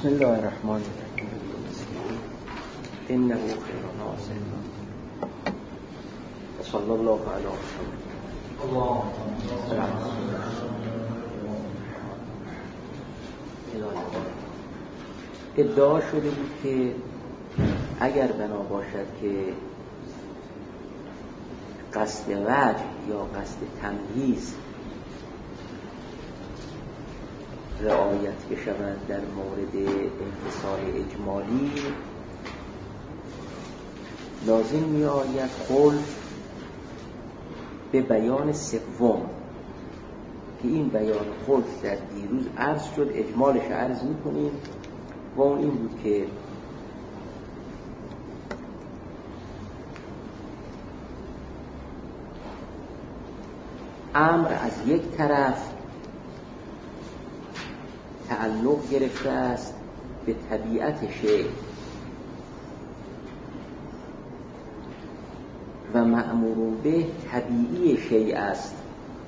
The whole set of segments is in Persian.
بسم الله الرحمن الرحیم. انه خیر ناصر صلی الله علی محمد. ادعا شده بود که اگر بنا باشد که قصد وجه یا قصد تمییز رعایت بشود در مورد انفصال اجمالی، لازم می آید خلف به بیان سوم که این بیان خلف در دیروز عرض شد، اجمالش عرض می کنیم و اون این بود که امر از یک طرف تعلق گرفته است به طبیعت شیء و مأمور به طبیعی شیء است.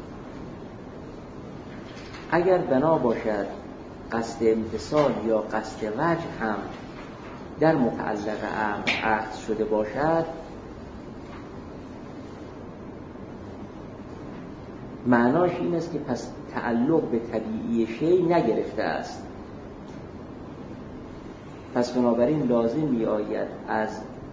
اگر بنا باشد قصد امتصال یا قصد وجه هم در متعلق امر عهد شده باشد، معناش این است که پس تعلق به طبیعی شیء نگرفته است. پس بنابراین لازم می آید از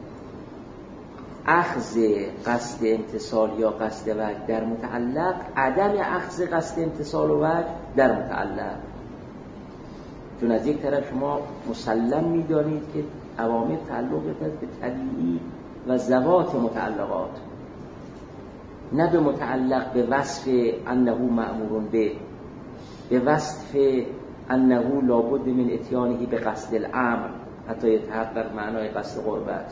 اخذ قصد امتصال یا قصد وجه در متعلق عدم اخذ قصد امتصال و وجه در متعلق، چون از یک طرف شما مسلم می دانید که عوامل تعلق دارد به طبیعی و ذوات متعلقات، نه به متعلق به وصف انه مأمور به وصف انه لابد من اتیانه به قصد الامر حتی یتحقق معنای قصد قربت.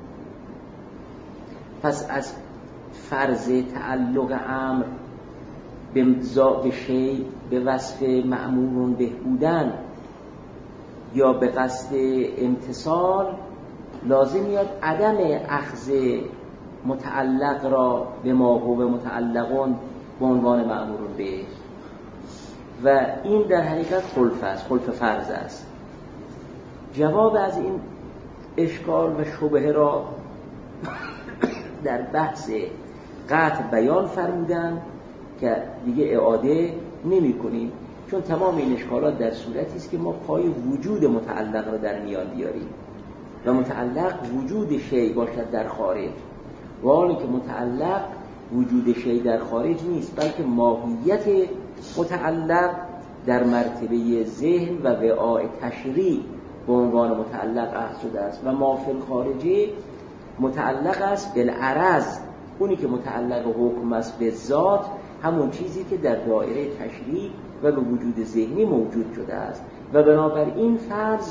پس از فرض تعلق امر به شیء به وصف مأمور به بودن یا به قصد امتصال، لازم میاد عدم اخذ متعلق را به ما هو متعلقون به عنوان مأمور به، و این در حقیقت خلف است، خلف فرض است. جواب از این اشکال و شبهه را در بحث قطع بیان فرمودن که دیگه اعاده نمی کنیم، چون تمام این اشکالات در صورتی است که ما پای وجود متعلق را در میان بیاریم و متعلق وجود شیء باشد در خارج، و حالی که متعلق وجود شیء در خارج نیست، بلکه ماهیت متعلق در مرتبه ذهن و وعاء تشریع به عنوان متعلق اخذ شده است و ما فی الخارجه متعلق است بالعرض، اونی که متعلق حکم است به ذات، همون چیزی که در دایره تشریع و به وجود ذهنی موجود شده است، و بنابراین فرض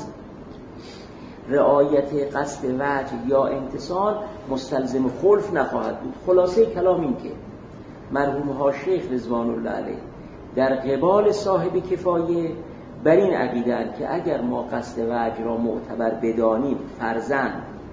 رعایت قصد وجه یا امتصال مستلزم خلف نخواهد بود. خلاصه کلام این که مرحوم ها شیخ رضوان الله علیه در قبال صاحب کفایه بر این عقیده‌اند که اگر ما قصد وجه را معتبر بدانیم فرضاً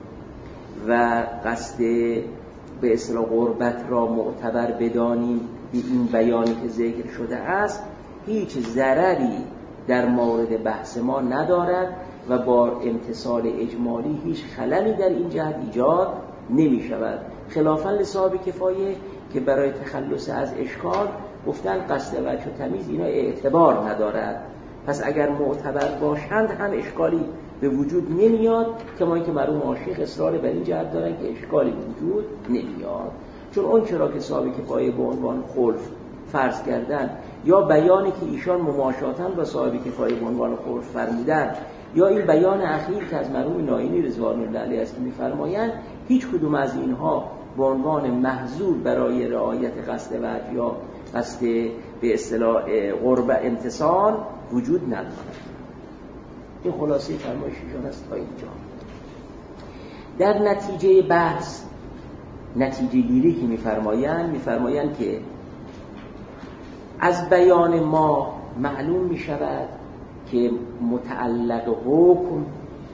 و قصد به اصطلاح قربت را معتبر بدانیم به این بیانی که ذکر شده است، هیچ ضرری در مورد بحث ما ندارد و با امتصال اجمالی هیچ خللی در این جهت ایجاد نمی شود، خلافاً لصاحب کفایه که برای تخلص از اشکال گفتن قصد وجه و تمیز اینا اعتبار ندارد. پس اگر معتبر باشند هم اشکالی به وجود نمیاد، کما اینکه مرحوم عاشق اصرار بر این جهت دارن که اشکالی به وجود نمیاد، چون اون چرا که صاحب کفایه به عنوان خلف فرض کردن یا بیانی که ایشان مماشاتن با صاحب کفایه به عنوان خلف فرمودن یا این بیان اخیر که از مرحوم ناینی رضوان الله علیه است که می‌فرمایند، هیچ کدوم از اینها به عنوان محظور برای رعایت قصد وجه یا قصد به اصطلاح قرب امتصال وجود ندارد. این خلاصه فرمایش ایشان است تا اینجا. در نتیجه بحث، نتیجه گیری که می‌فرمایند که از بیان ما معلوم می شود که متعلق حکم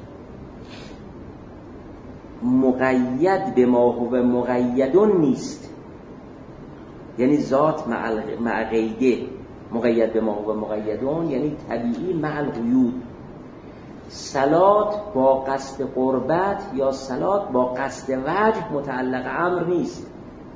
مقید به ما هو مقیدون نیست، یعنی ذات مع غیده، مقید به ما هو مقیدون یعنی طبیعی مع القیود. صلات با قصد قربت یا صلات با قصد وجه متعلق امر نیست،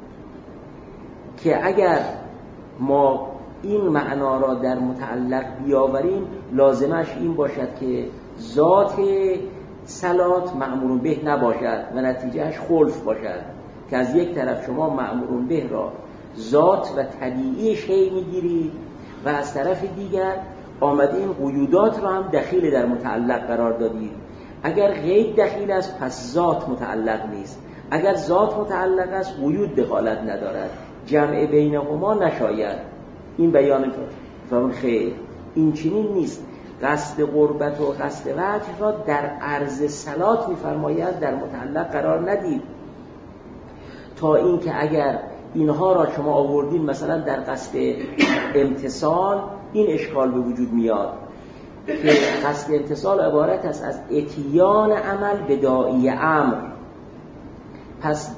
که اگر ما این معنا را در متعلق بیاوریم لازمش این باشد که ذات صلات مأمور به نباشد و نتیجهش خلف باشد، که از یک طرف شما مأمور به را ذات و طبیعی شیء میگیرید و از طرف دیگر آمده این قیودات را هم دخیل در متعلق قرار دادید. اگر قید دخیل است پس ذات متعلق نیست، اگر ذات متعلق است قیود دخالت ندارد، جمع بینهما نشاید. این بیان فرمان خیر این چنین نیست. قصد قربت و قصد وجه را در عرض صلات می‌فرماید در متعلق قرار ندید، تا اینکه اگر اینها را شما آوردین مثلا در قصد امتصال، این اشکال به وجود میاد که قصد امتصال عبارت است از اتیان عمل به داعی امر. پس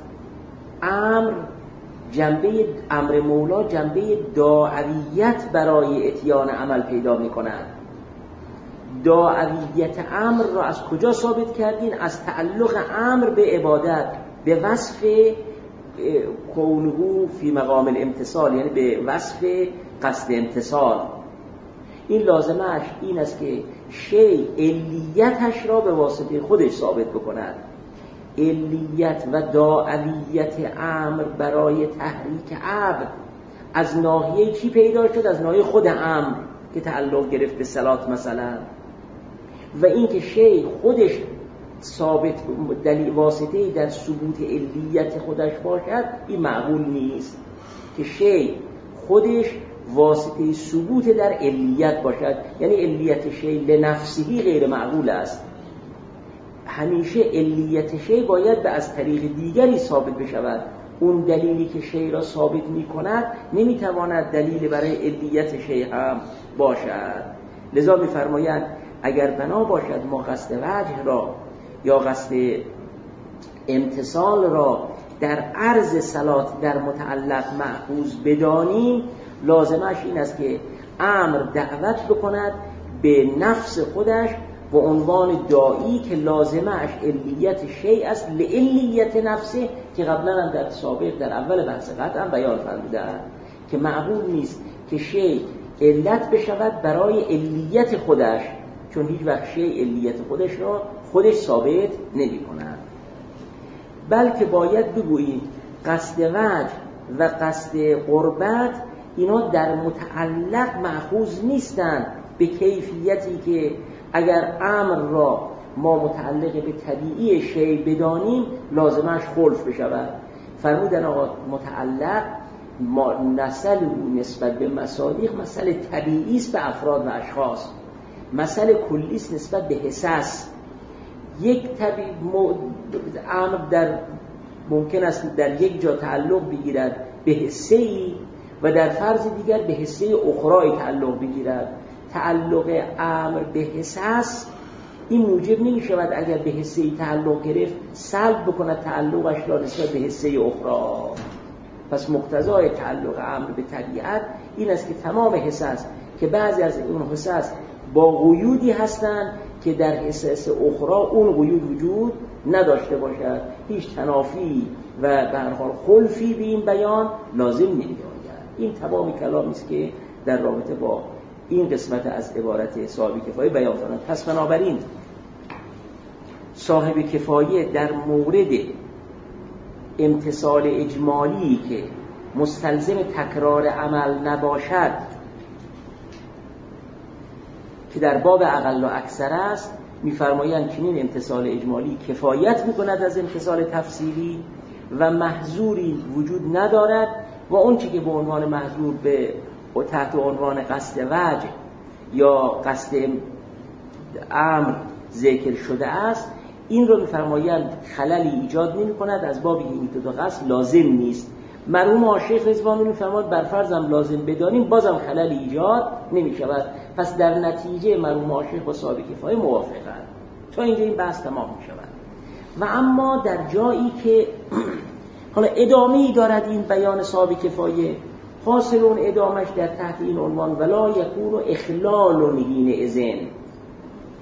جنبه امر مولا جنبه داعیت برای اتیان عمل پیدا می‌کند. داعیت امر را از کجا ثابت کردین؟ از تعلق امر به عبادت، به وصف کونه فی مقام الامتصال، یعنی به وصف قصد امتصال. این لازمش این است که شیء علیتش را به واسطه خودش ثابت بکند. علیت و داعیت امر برای تحریک عبد از ناحیه چی پیدا شد؟ از ناحیه خود امر که تعلق گرفت به صلات مثلا. و این که شیء خودش ثابت دلیل واسطه در ثبوت علیت خودش باشد، این معقول نیست که شیء خودش واسطه ثبوت در علیت باشد، یعنی علیت شیء لنفسه غیر معقول است. همیشه علیت شیء باید به از طریق دیگری ثابت بشود. اون دلیلی که شیء را ثابت می کند نمیتواند دلیل برای علیت شیء هم باشد. لذا می فرمایند اگر بنا باشد ما قصد وجه را یا قصد امتصال را در عرض صلات در متعلق مأخوذ بدانیم، لازمش این است که امر دعوت بکند به نفس خودش و عنوان داعی که لازمش علیت شیء است لعلیت نفسه، که قبلا هم در سابق در اول بحث قطعا بیان فرمودند که معقول نیست که شیء علت بشود برای علیت خودش، چون هیچ وقت شیء علیت خودش را خودش ثابت نمی کند. بلکه باید بگوییم قصد وجه و قصد قربت اینا در متعلق مأخوذ نیستند به کیفیتی که اگر امر را ما متعلق به طبیعی شیء بدانیم لازمش خلف بشود. فرمودن آقا متعلق مثل نسبت به مصادیق مثل طبیعی است به افراد و اشخاص، مثل کلی است نسبت به حساس. یک امر در ممکن است در یک جا تعلق بگیرد به حسه‌ای و در فرض دیگر به حسه اخرای تعلق بگیرد. تعلق امر به حساس این موجب نمی شود اگر به حسه‌ای تعلق گرفت سلب بکند تعلقش را نسبت به حسه اخرى. پس مقتضای تعلق امر به طبیعت این است که تمام حساس که بعضی از اون حساس با قیودی هستند که در حساس اخرى اون قیود وجود نداشته باشد، هیچ تنافی و به هر حال خلفی به این بیان لازم نمی آید. این تمام کلامی است که در رابطه با این قسمت از عبارت صاحب کفایه بیان فرمود. پس بنابراین صاحب کفایه در مورد امتصال اجمالی که مستلزم تکرار عمل نباشد که در باب اقل و اکثر است، می‌فرمایند چنین امتصال اجمالی کفایت می‌کند از امتصال تفصیلی و محظوری وجود ندارد و اون چیزی که به عنوان محظور به تحت عنوان قصد وجه یا قصد امر ذکر شده است، این رو می‌فرمایند خللی ایجاد نمی‌کند، از بابی این دو قصد لازم نیست. مرحوم شیخ رضوانی می‌فرماید بر فرضم لازم بدانیم بازم خللی ایجاد نمی‌شود. پس در نتیجه مرحوم شیخ با صاحب کفایه موافقند. تا اینجا این بحث تمام می‌شود. و اما در جایی که حالا ادامه‌ای دارد این بیان صاحب کفایه، حاصل اون ادامش در تحت این عنوان ولا یکون اخلال حین اذن،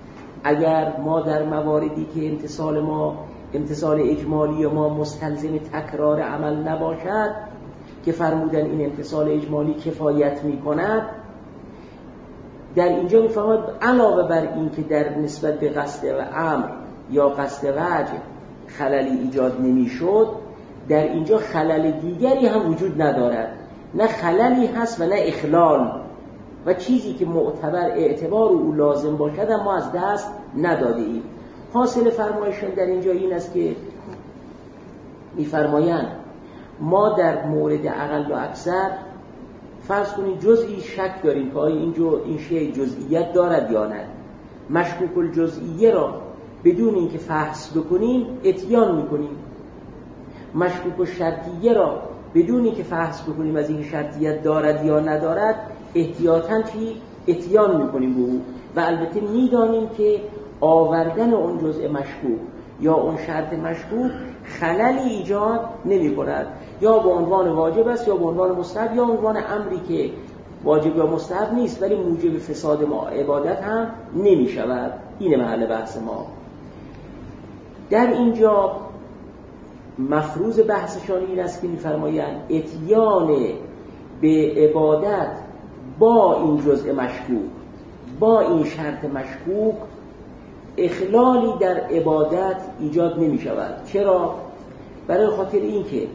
اگر ما در مواردی که امتصال اجمالی ما مستلزم تکرار عمل نباشد که فرمودن این امتصال اجمالی کفایت می‌کند، در اینجا می‌فهمد علاوه بر این که در نسبت به قصد و امر یا قصد وجه خللی ایجاد نمی‌شد، در اینجا خلل دیگری هم وجود ندارد، نه خللی هست و نه اخلال، و چیزی که اعتبار او لازم باشد ما از دست نداده ایم. حاصل فرمایشان در اینجا این است که می‌فرمایند ما در مورد اقل و اکثر فرض کنید جزئی شک داریم که آیا این شیء جزئیت دارد یا نه. مشکوک الجزئیه را بدون اینکه فحص بکنیم اتیان میکنیم، مشکوک الشرطیه را بدون اینکه فحص بکنیم از این شرطیت دارد یا ندارد احتیاطاً اتیان میکنیم به او، و البته میدانیم که آوردن اون جزء مشکوک یا اون شرط مشکوک خللی ایجاد نمی کند، یا به عنوان واجب است یا به عنوان مستحب یا به عنوان امری که واجب یا مستحب نیست ولی موجب فساد ما عبادت هم نمی شود. این محل بحث ما. در اینجا مفروض بحثشان این است که می‌فرمایند اتیان به عبادت با این جزء مشکوک، با این شرط مشکوک، اخلالی در عبادت ایجاد نمی شود. چرا؟ برای خاطر این که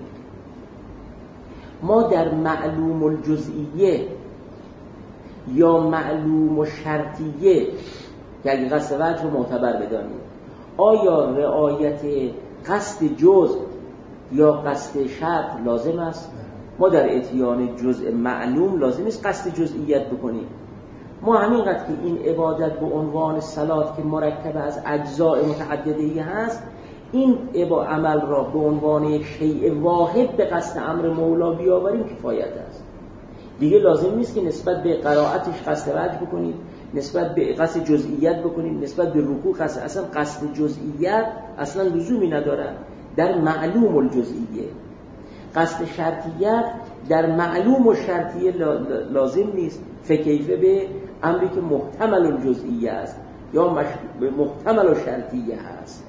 ما در معلوم الجزئیه یا معلوم الشرطیه که اگه قصد وجه رو معتبر بدانیم، آیا رعایت قصد جزء یا قصد شرط لازم است؟ ما در اتیان جزء معلوم لازم است قصد جزئیت بکنیم. ما همینقدر که این عبادت به عنوان صلات که مرکب از اجزاء متعددی هست، این عمل را به عنوان یک شیء واحد به قصد امر مولا بیاوریم کفایت است. دیگه لازم نیست که نسبت به قرائتش قصد وجه بکنیم، نسبت به قصد جزئیت بکنیم، نسبت به رکوع قصد، اصلا قصد جزئیت اصلا لزومی ندارد در معلوم الجزئیه. قصد شرطیت در معلوم و شرطیه لازم نیست، فکیفه به امری که محتمل الجزئیه است یا محتمل الشرطیه هست.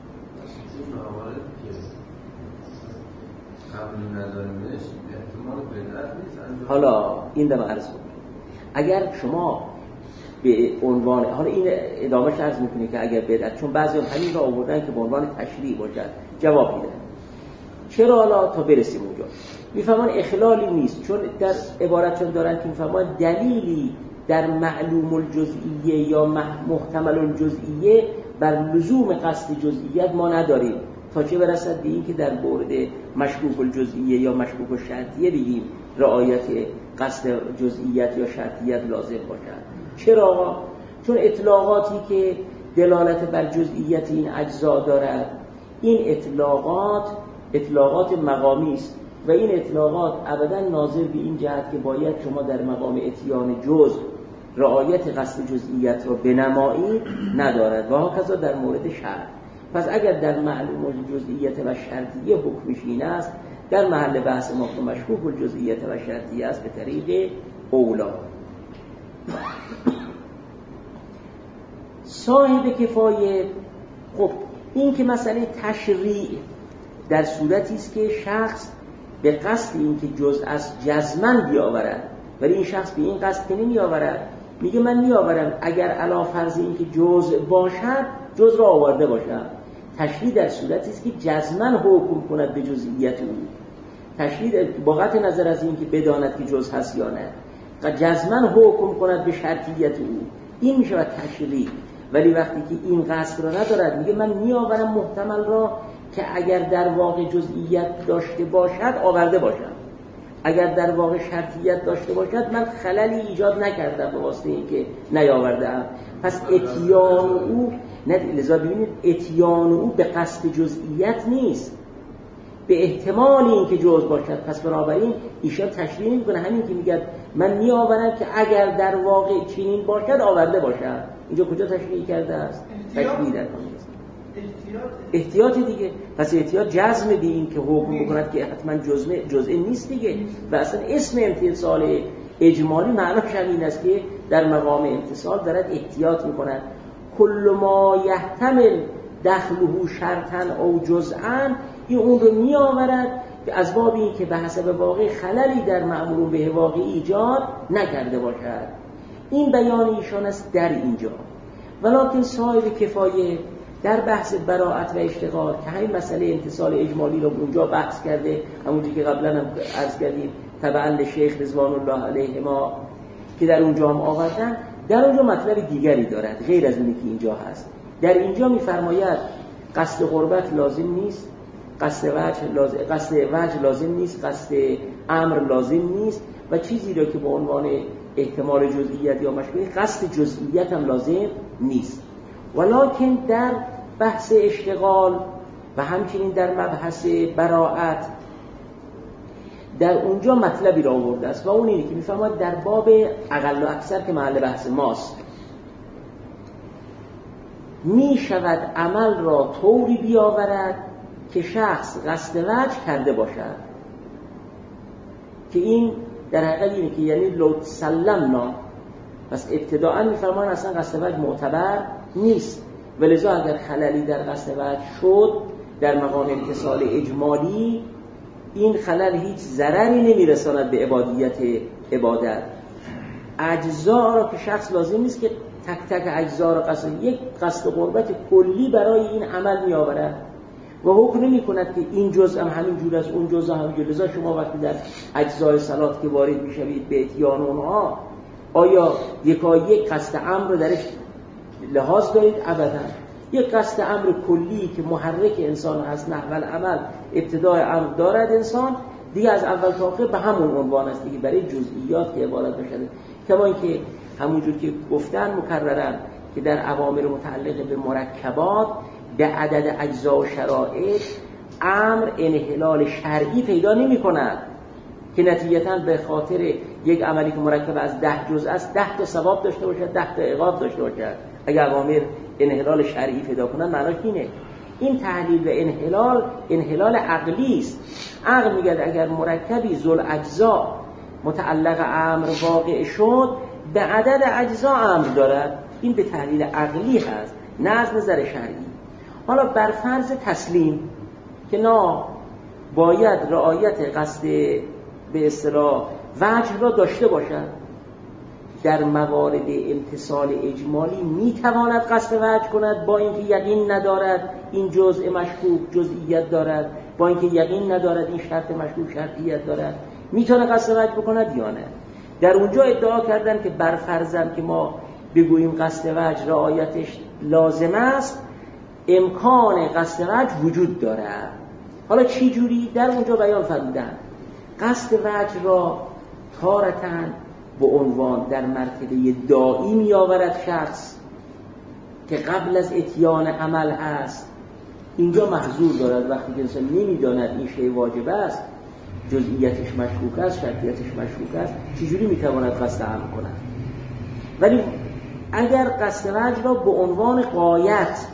حالا این دم عرض کنم، اگر شما به عنوان، حالا این ادامهش عرض میکنه که اگر بدعت، چون بعضی همین را آوردن که به عنوان تشریع باشد، جواب میدن چرا حالا تا برسیم اونجا. میفهمان اخلالی نیست، چون در عبارتشون دارن که میفهمان دلیلی در معلوم الجزئیه یا محتمل الجزئیه بر لزوم قصد جزئیت ما نداریم، تا چه برسد به این که در مورد مشکوک الجزئیه یا مشکوک الشرطیه بگیم رعایت قصد جزئیت یا شرطیت لازم باشد. چرا؟ چون اطلاقاتی که دلالت بر جزئیت این اجزا دارد، این اطلاقات مقامی است و این اطلاقات ابدا ناظر به این جهت که باید شما در مقام اتیان جزء رعایت قصد جزئیت را بنمایید ندارد، و هکذا در مورد شرط. پس اگر در معلوم الجزئیت و شرطیه حکمش این است، در محل بحث ما که مشکوک الجزئیت و شرطیه است به طریق اولا. صاحب کفایه، خب این که مسئله تشریع در صورتی است که شخص به قصد این که جزء از جزمن بیاورد، ولی این شخص به این قصد که نمی آورد، میگه من می آورم اگر علی فرض این که جزء باشد جزء را آورده باشد. تشریع در صورتی است که جزمن حکم کند به جزئیت او، تشریع با قطع نظر از این که بداند که جزء هست یا نه، جزمن حکم کند به شرطیت او، این می شود تشریع. ولی وقتی که این قصد را ندارد، میگه من می آورم محتمل را که اگر در واقع جزئیت داشته باشد آورده باشم، اگر در واقع شرطیت داشته باشد من خللی ایجاد نکردم به واسطه اینکه نیاوردم. پس اتیان او، لذا ببینید اتیان او به قصد جزئیت نیست، به احتمال اینکه جزء باشد. پس بنابراین ایشان تشریح نمی‌کنه، همین که میگه من میآورم که اگر در واقع چنین باشد آورده باشم. اینجا کجا تشریح کرده است؟ تشریح در احتیاط دیگه. پس احتیاط جزم به این که حکم بکند که حتما جزء نیست دیگه، و اصلا اسم امتصال اجمالی معناش همین است که در مقام امتصال دارد احتیاط میکند. کل ما یحتمل دخله شرطا او جزءا، این اون رو می آورد که از باب این که به حسب واقع خللی در مأمور به واقعی ایجاد نکرده باشد. این بیان ایشان است در اینجا. ولکن صاحب کفایه در بحث براءت و اشتغال که همین مسئله امتصال اجمالی رو اونجا بحث کرده، همونجوری که قبلا هم عرض کردیم تبع شیخ رضوان الله علیه ما که در اونجا هم آوردن، در اونجا مطلب دیگری دارد غیر از اونی که اینجا هست. در اینجا می‌فرماید قصد قربت لازم نیست، قصد وجه لازم نیست، قصد امر لازم نیست و چیزی را که به عنوان احتمال جزئیت یا مشبوه قصد جزئیت هم لازم نیست. ولکن در بحث اشتغال و همچنین در مبحث براءت در اونجا مطلبی را آورده است و اون اینه که می‌فرماید در باب اقل و اکثر که محل بحث ماست می شود عمل را طوری بیاورد که شخص قصد وجه کرده باشد، که این در حقیقت اینه که یعنی لو سلمنا، پس ابتداءً می‌فرمایند اصلا قصد وجه معتبر نیست، ولذا اگر خللی در قصد وجه شد در مقام امتصال اجمالی این خلل هیچ ضرری نمیرساند به عبادت. اجزا را که شخص لازم نیست که تک تک اجزا را یک قصد قربت کلی برای این عمل میآورد و حکم نمی کند که این جزء هم همین جور است اون جزء هم همین جور. لذا شما وقتی در اجزای صلات که وارد میشوید به اتیان اونها آیا یک قصد امر رو درش لحاظ دارید؟ ابدا. یک قصد امر کلی که محرک انسان هست، نحو العمل ابتدای امر دارد انسان دیگه از اول تا آخر به همون عنوان است دیگه، برای جزئیات که عبارت بشه. کما اینکه همونجور که گفتن مکررن که در اوامر متعلق به مرکبات به عدد اجزا و شرایط امر انحلال شرعی پیدا نمی کند که نتیجتاً به خاطر یک عملی که مرکب از 10 جزء است 10 تا ثواب داشته باشد 10 تا عقاب داشته باشد. اگر اوامر انحلال شرعی پیدا کنن معناش اینه. این تحلیل و انحلال عقلی است. عقل میگه اگر مرکبی ذل اجزا متعلق امر واقع شد به عدد اجزا امر دارد، این به تحلیل عقلی هست نه از نظر شرعی. حالا بر فرض تسلیم که نه باید رعایت قصد به اصطلاح وجه را داشته باشد، در موارد امتصال اجمالی میتواند قصد وجه کند با اینکه یقین ندارد این جزء مشکوک جزئیت دارد، با اینکه یقین ندارد این شرط مشکوک شرطیت دارد، میتونه قصد وجه بکند یا نه. در اونجا ادعا کردن که بر فرضم که ما بگوییم قصد وجه رعایتش لازم است، امکان قصد وجه وجود دارد. حالا چی جوری؟ در اونجا بیان فرمودن قصد وجه را تارتن به عنوان در مرتبه دائی می آورد شخص که قبل از اتیان عمل هست. اینجا محظور دارد وقتی که انسان نمیداند این شی واجب است، جزئیتش مشکوک است، شرطیتش مشکوک است، چجوری میتواند قصد عمل کند؟ ولی اگر قصد وجه را به عنوان غایت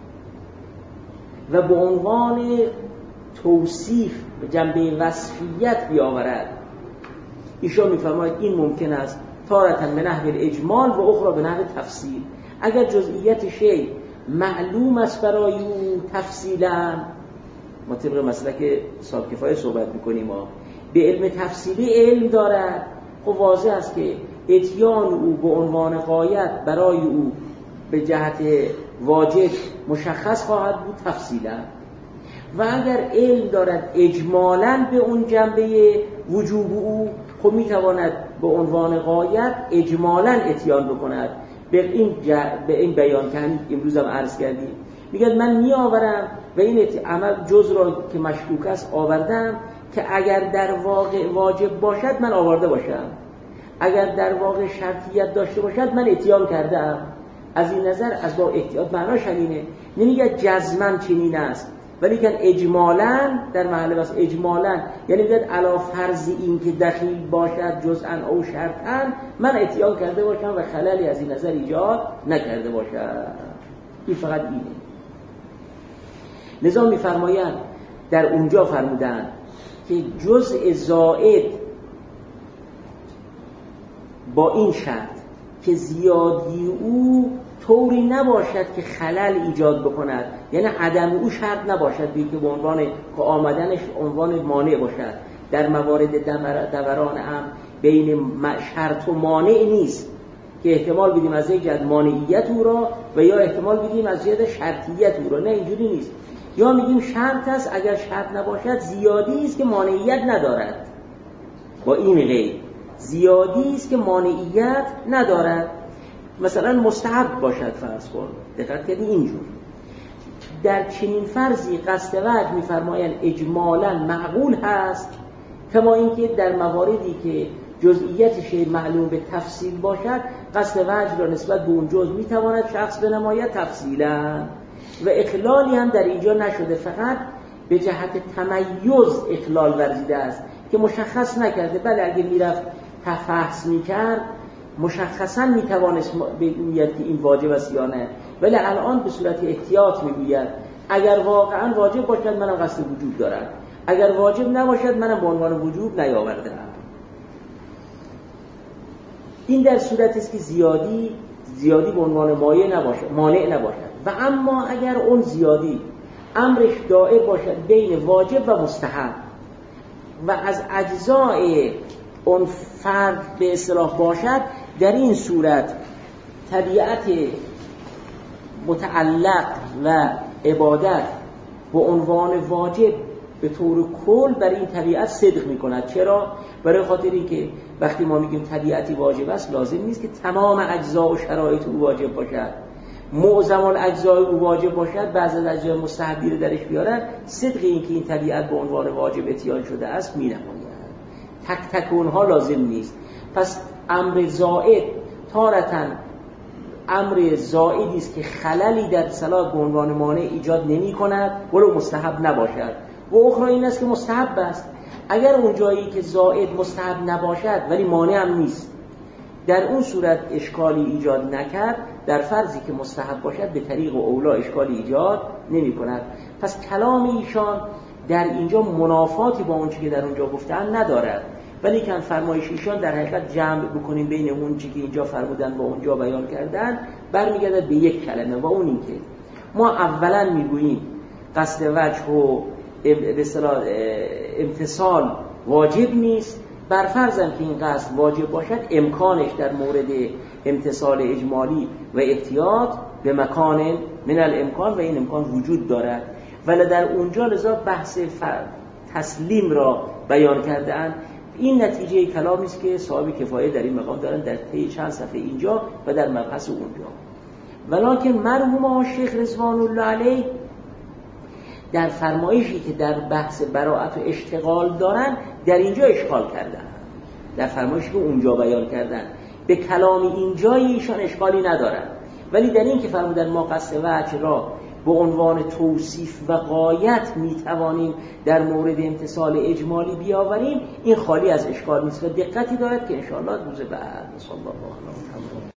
و به عنوان توصیف و جنبه وصفیت بیاورد، ایشان میفرماید این ممکن است تارتاً به نحو الاجمال و اخرى به نحو تفصیل. اگر جزئیت شی معلوم است برای او تفصیلا، ما طبق مسلک صاحب کفایه صحبت میکنیم، ما به علم تفصیلی علم دارد، خب واضح است که اتیان او به عنوان غایت برای او به جهت واجب مشخص خواهد بود تفصیلا. و اگر علم دارد اجمالاً به اون جنبه وجوب او، خب میتواند به عنوان غایت اجمالاً اتیان بکند. به این بیان که امروز هم عرض کردیم، میگه من میآورم و این عمل جز را که مشکوک است آوردم که اگر در واقع واجب باشد من آورده باشم، اگر در واقع شرطیت داشته باشد من اتیان کردم. از این نظر از با احتیاط معناش همینه، نمیگه جزماً چنین است، ولی که اجمالاً در محل بس اجمالاً یعنی میگه علی فرض این که دخیل باشد جزءاً او شرطاً من اتیان کرده باشم و خللی از این نظر ایجاد نکرده باشم. این فقط اینه. لذا میفرمایند در اونجا فرمودن که جزء زائد با این شرط که زیادی او طوری نباشد که خلل ایجاد بکند، یعنی عدم او شرط نباشد که به عنوان که آمدنش عنوان مانع باشد. در موارد دوران هم بین شرط و مانع نیست که احتمال بدیم از یک جهت مانعیت او را و یا احتمال بدیم از جهت شرطیت او را، نه اینجوری نیست. یا میگیم شرط است، اگر شرط نباشد زیادی است که مانعیت ندارد، با این قید زیادی است که مانعیت ندارد. مثلا مستحب باشد فرض کن، دقت کنید اینجور در چنین فرضی قصد وجه می‌فرمایند اجمالاً معقول هست، کما اینکه در مواردی که جزئیاتش معلوم به تفصیل باشد قصد وجه را نسبت به اون جزء میتواند شخص بنماید تفصیلا و اخلالی هم در اینجا نشده، فقط به جهت تمیز اخلال ورزیده است که مشخص نکرده. بله اگه میرفت تفحص میکرد مشخصا میتوانست بگوید که این واجب است یا نه، ولی الان به صورت احتیاط میگوید اگر واقعا واجب باشد منم قصد وجوب دارم، اگر واجب نباشد منم به عنوان وجوب نیاوردم. این در صورتی است که زیادی به عنوان مانع نباشد. و اما اگر اون زیادی امرش دائر باشد بین واجب و مستحب و از اجزای اون فرد به اصطلاح باشد، در این صورت طبیعت متعلق و عبادت به عنوان واجب به طور کل برای این طبیعت صدق می کند. چرا؟ برای خاطری که وقتی ما میگیم طبیعتی واجب است لازم نیست که تمام اجزا و شرایط او واجب باشد. معظم الاجزای او واجب باشد، بعضی از اجزای مستحبی رو درش بیارن، صدق این که این طبیعت به عنوان واجب اتیان شده است می نماید. تک تک اونها لازم نیست. پس امر زائد تارتاً امر زائدی است که خللی در صلاح به عنوان مانع ایجاد نمی کند ولو مستحب نباشد، و اخرى این است که مستحب است. اگر اون جایی که زائد مستحب نباشد ولی مانع هم نیست، در اون صورت اشکالی ایجاد نکرد، در فرضی که مستحب باشد به طریق اولا اشکالی ایجاد نمی کند. پس کلام ایشان در اینجا منافاتی با اون چیزی که در اونجا گفتن ندارد، ولی که فرمایش ایشان در حقیقت جمع بکنیم بین اون چیزی که اینجا فرمودن با اونجا بیان کردن برمیگردد به یک کلمه، و اون این که ما اولا میگوییم قصد وجه و به اصطلاح امتثال واجب نیست، بر فرضاً که این قصد واجب باشد امکانش در مورد امتثال اجمالی و احتیاط به مکان من الامکان و این امکان وجود دارد، ولی در اونجا لذا بحث تسلیم را بیان کردن. این نتیجه کلامی است که صاحب کفایه در این مقام دارن در طی چند صفحه اینجا و در مبحث اونجا. ولکن مرحوم شیخ رضوان الله علیه در فرمایشی که در بحث براءت و اشتغال دارن در اینجا اشکال کردن، در فرمایشی که اونجا بیان کردن به کلام اینجای ایشان اشکالی ندارن، ولی در این که فرمودن ما قصد وجه را به عنوان توصیف و غایت میتوانیم در مورد امتثال اجمالی بیاوریم، این خالی از اشکال نیست و دقتی دارد که انشاءالله روز بعد صلی الله علیه و